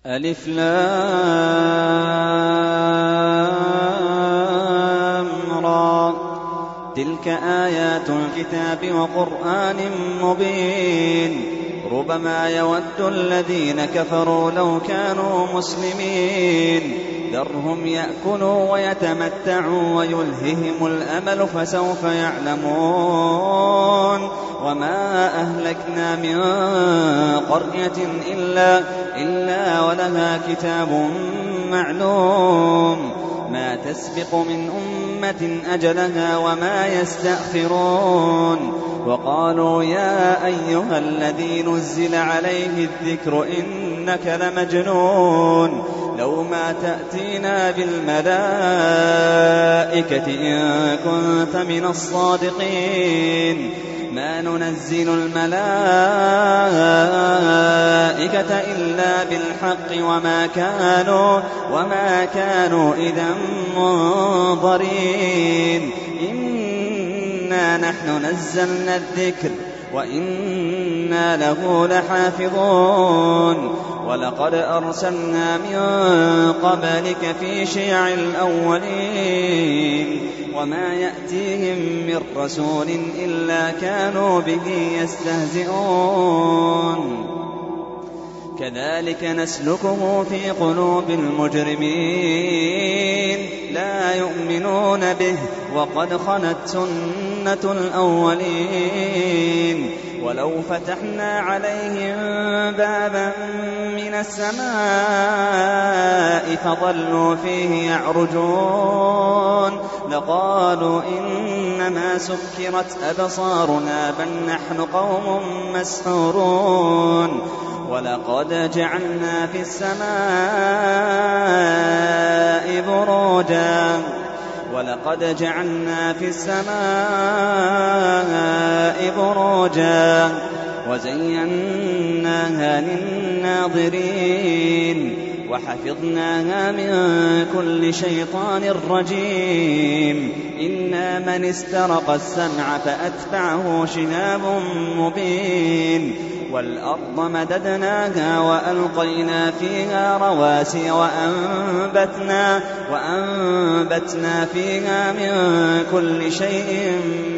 ألف لام را تلك آيات الكتاب وقرآن مبين ربما يود الذين كفروا لو كانوا مسلمين ذرهم يأكلوا ويتمتعوا ويلههم الأمل فسوف يعلمون وما أهلكنا من قرية إلا ولها كتاب معلوم ما تسبق من أمة أجلها وما يستأخرون وقالوا يا أيها الذي نزل عليه الذكر إنك لمجنون لو ما تأتينا بالملائكة إن كنت من الصادقين ما ننزل الملائكة إلا بالحق وما كانوا إذا منظرين إنا نحن نزلنا الذكر وإنا له لحافظون ولقد أرسلنا من قبلك في شيع الأولين وما يأتيهم من رسول إلا كانوا به يستهزئون كذلك نسلكه في قلوب المجرمين لا يؤمنون به وقد خلت سنة الأولين ولو فتحنا عليهم بابا من السماء فظلوا فيه يعرجون لقالوا إنما سكرت أبصارنا بل نحن قوم مسحورون ولقد جعلنا في السماء بروجا وزيناها للناظرين وحفظناها من كل شيطان رجيم إلا من استرق السمع فأتبعه شهاب مبين والأرض مددناها وألقينا فيها رواسي وأنبتنا فيها من كل شيء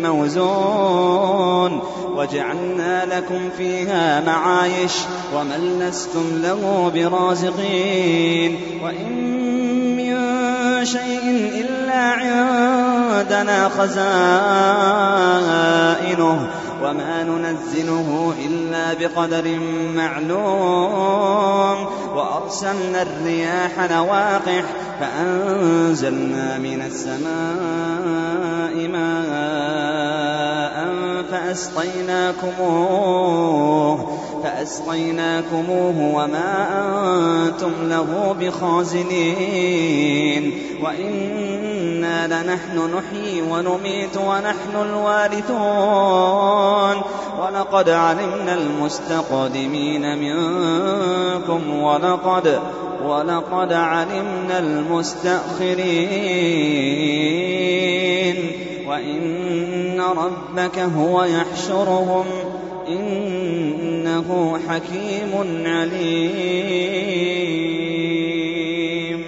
موزون وجعلنا لكم فيها معايش ومن لستم له برازقين وإن من شيء إلا عندنا خزائنه وما ننزله إلا بقدر معلوم وأرسلنا الرياح لواقح فأنزلنا من السماء ماء فأسقيناكموه وما أنتم له بخازنين وإنا لنحن نحيي ونميت ونحن الوارثون ولقد علمنا المستقدمين منكم ولقد علمنا المستأخرين وإن ربك هو يحشرهم إنه حكيم عليم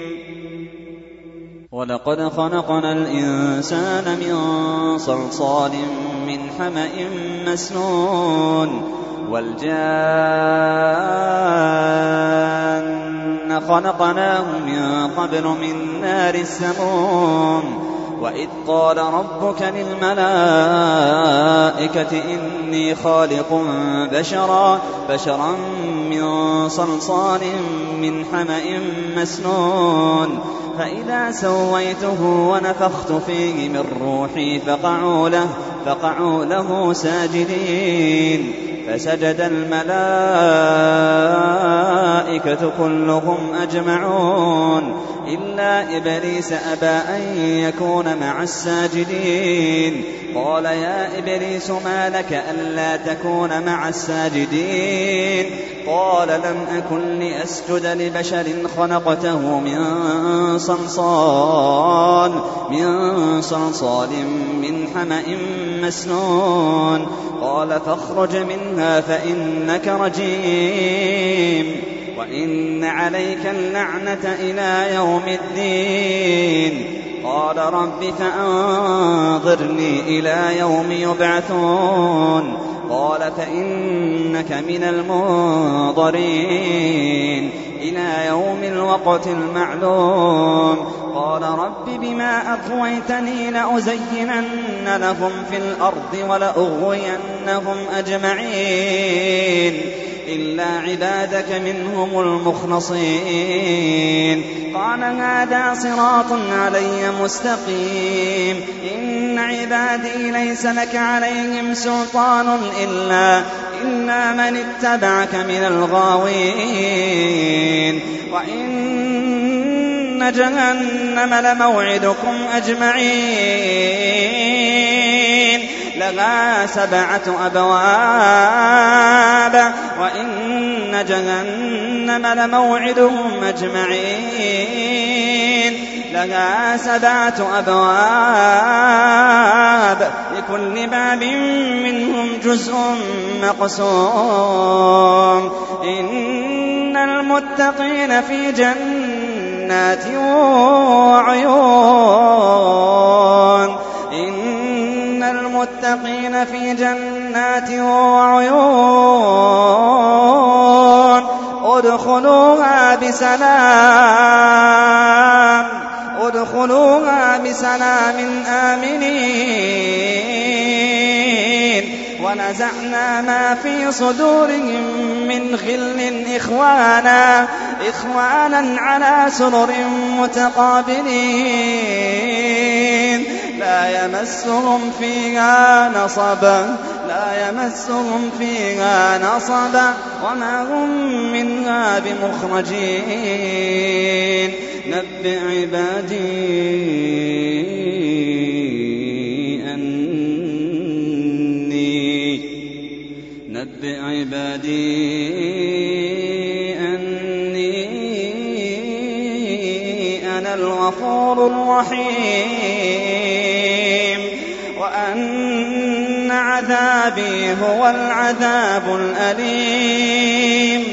ولقد خلقنا الإنسان من صلصال من حمأ مسنون والجان خلقناه من قبل من نار السموم وإذ قال ربك للملائكة إني خالق بشرا من صلصال من حمأ مسنون فإذا سويته ونفخت فيه من روحي فقعوا له ساجدين فسجد الملائكة كلهم أجمعون إلا إبليس أبى أن يكون مع الساجدين قال يا إبليس ما لك ألا تكون مع الساجدين قال لم أكن لأسجد لبشر خلقته من صلصال من حمأ مسنون قال فاخرج منها فإنك رجيم وإن عليك اللعنة إلى يوم الدين. قال رب فأنظرني إلى يوم يبعثون. قال فإنك من المنظرين إلى يوم الوقت المعلوم. قال رب بما أغويتني لأزينن لهم في الأرض ولأغوينهم أجمعين إلا عبادك منهم المخلصين. قال هذا صراط علي مستقيم. إن عبادي ليس لك عليهم سلطان إلا من اتبعك من الغاوين. وإن جهنم لموعدكم أجمعين لها 7 أبواب. وإن جهنم لموعدهم أجمعين لها 7 أبواب لكل باب منهم جزء مقسوم. إن المتقين في جنات وعيون. إن المتقين في جنات وعيون ادخلوها بسلام آمنين. ونزعنا ما في صدورهم من غل إخوانا على سرر متقابلين لا يمسهم فيها نصب وما هم منها بمخرجين. نبئ عبادي أني أنا الغفور الرحيم وأن عذابي هو العذاب الأليم.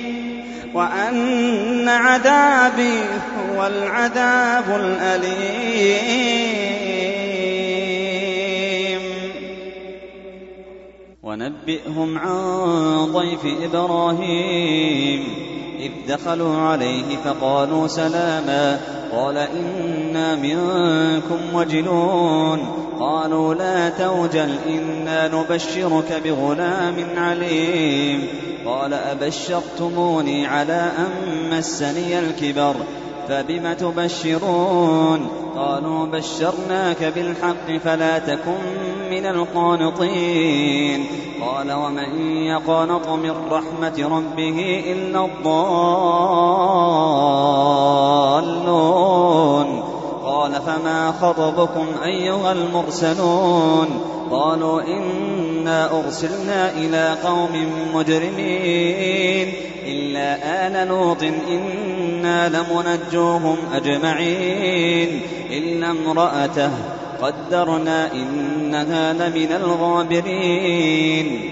ونبئهم عن ضيف إبراهيم إذ دخلوا عليه فقالوا سلاما قال إنا منكم وجلون. قالوا لا توجل إنا نبشرك بغلام عليم. قال أبشرتموني على أن مسني الكبر فبم تبشرون. قالوا بشرناك بالحق فلا تكن من القانطين. قال ومن يقنط من رحمة ربه إلا الضالون. قال فما خطبكم أيها المرسلون؟ قالوا إنا أرسلنا إلى قوم مجرمين إلا آل لوط إنا لمنجوهم أجمعين إلا امرأته قدرنا إنها لمن الغابرين.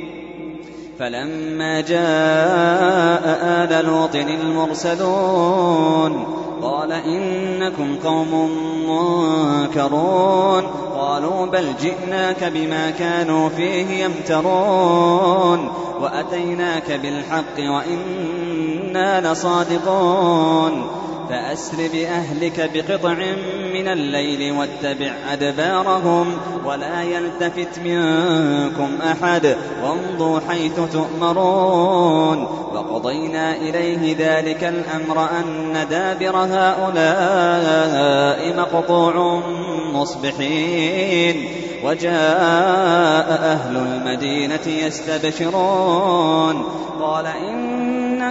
فلما جاء آل لوط المرسلون قال إنكم قوم منكرون. قالوا بل جئناك بما كانوا فيه يمترون وأتيناك بالحق وإنا لصادقون. فأسر بأهلك بقطع من الليل واتبع أدبارهم ولا يلتفت منكم أحد وامضوا حيث تؤمرون. وقضينا إليه ذلك الأمر أن دابر هؤلاء مقطوع مصبحين. وجاء أهل المدينة يستبشرون قال إن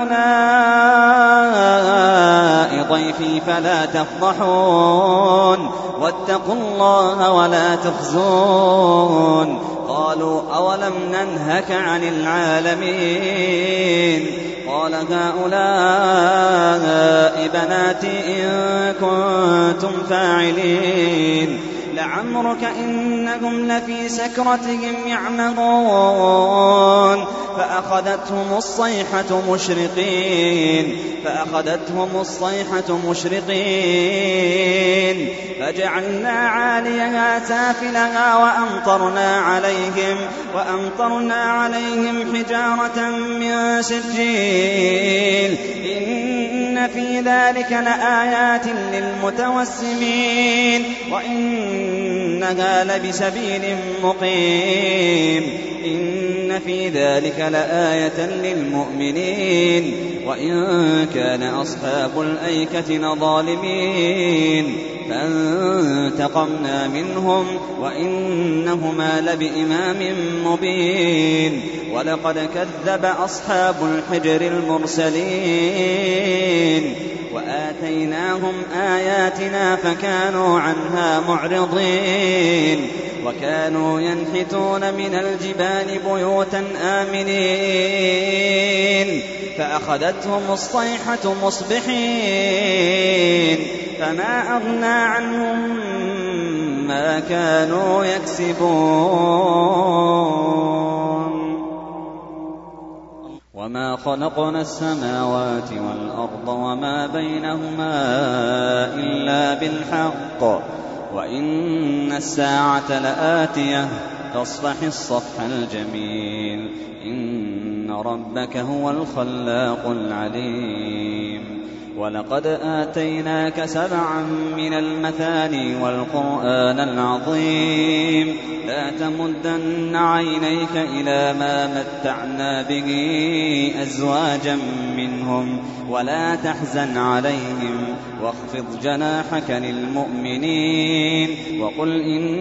هؤلاء ضيفي فلا تفضحون واتقوا الله ولا تخزون. قالوا أولم ننهك عن العالمين؟ قال هؤلاء بناتي إن كنتم فاعلين. لعمرك إنهم لفي سكرتهم يعمهون فأخذتهم الصيحة مشرقين فجعلنا عاليها سافلها وأمطرنا عليهم حجارة من سجيل إن في ذلك لآيات للمتوسمين وإنها لبسبيل مقيم إن في ذلك لآية للمؤمنين وإن كان أصحاب الأيكة لظالمين فانتقمنا منهم وإنهما لبإمام مبين ولقد كذب أصحاب الحجر المرسلين وآتيناهم آياتنا فكانوا عنها معرضين وكانوا ينحتون من الجبال بيوتا آمنين فأخذتهم الصيحة مصبحين فما أغنى عنهم ما كانوا يكسبون وما خلقنا السماوات والأرض وما بينهما إلا بالحق وإن الساعة لآتية فاصفح الصفح الجميل إن ربك هو الخلاق العليم ولقد آتيناك 7 من المثاني والقرآن العظيم لا تمدن عينيك إلى ما متعنا به أزواجا منهم ولا تحزن عليهم واخفض جناحك للمؤمنين وقل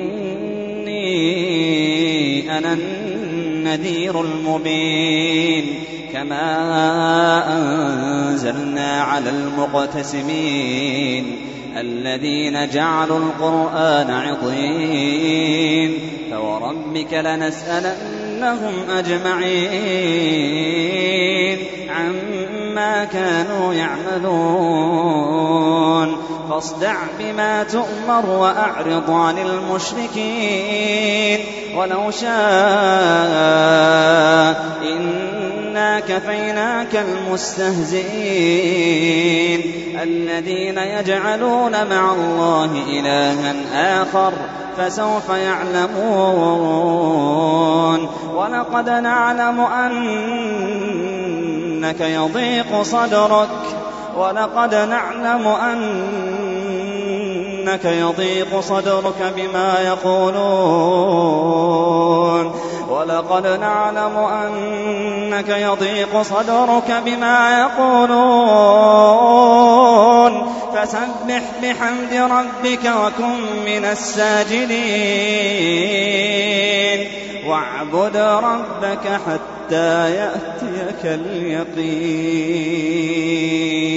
إني أنا النذير المبين كما أنزلنا على المقتسمين الذين جعلوا القرآن عضين فوربك لنسألنهم أجمعين عما كانوا يعملون فاصدع بما تؤمر وأعرض عن المشركين ولو شاء إنا كفيناك المستهزئين الذين يجعلون مع الله إلها آخر فسوف يعلمون ولقد نعلم أنك يضيق صدرك بما يقولون فسبح بحمد ربك وكن من الساجدين واعبد ربك حتى يأتيك اليقين.